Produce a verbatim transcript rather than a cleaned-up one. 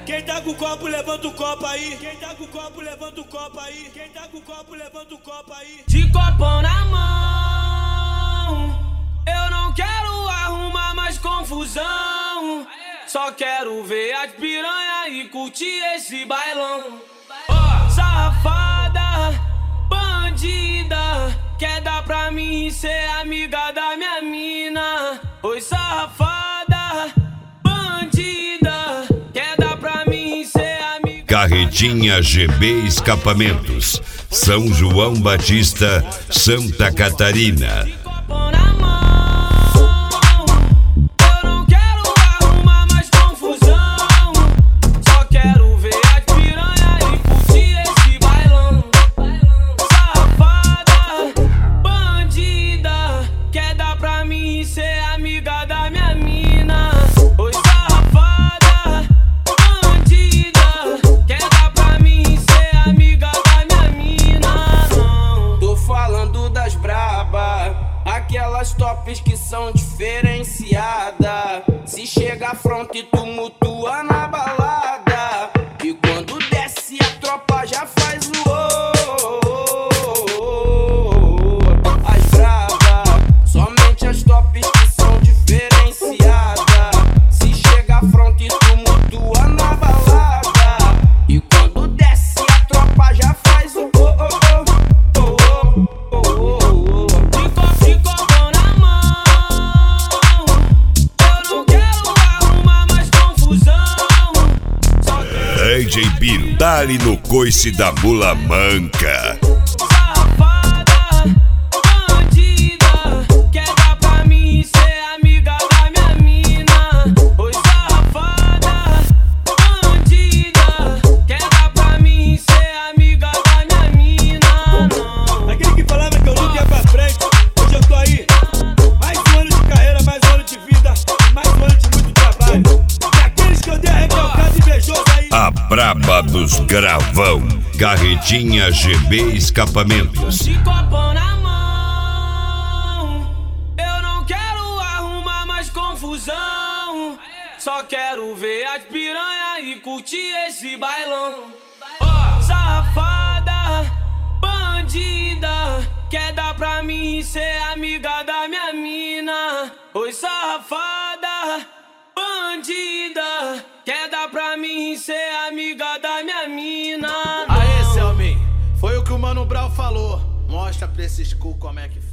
Quem tá com o copo, levanta o copo aí. Quem tá com o copo, levanta o copo aí. Quem tá com o copo, levanta o copo aí. De copão na mão, eu não quero arrumar mais confusão. Só quero ver as piranha e curtir esse bailão. Oh, safada, bandida, quer dar pra mim ser amiga da minha mina. Oi, safada, bandida, quer dar pra mim ser amiga. Carretinha G B Escapamentos, São João Batista, Santa Catarina. Aquelas tops que são diferenciadas. Se chega à fronte e tumultua na balada. E quando desce a tropa já faz o oh. As brava, somente as tops que são diferenciadas. Se chega à fronte e tumultua na balada. E quando desce a tropa já faz o oh. D J Biro, dá-lhe no coice da mula manca. Safada, bandida, quer dar pra mim ser amiga da minha mina. Oi, safada, bandida, quer dar pra mim ser amiga da minha mina. Não. Aquele que falava que eu nunca ia pra frente, hoje eu tô aí. Mais um ano de carreira, mais um ano de vida, mais um ano de muito trabalho. E aqueles que eu dei a recalcada invejosa aí. A braba dos gravão, Carretinha G B Escapamentos. De copão na mão, eu não quero arrumar mais confusão. Só quero ver as piranha e curtir esse bailão. Oh, safada, bandida, quer dar pra mim ser amiga da minha mina. Oi, safada, bandida, quer dar pra mim ser amiga da minha mina. Aê, Selmin, foi o que o Mano Brown falou. Mostra pra esses cu como é que faz.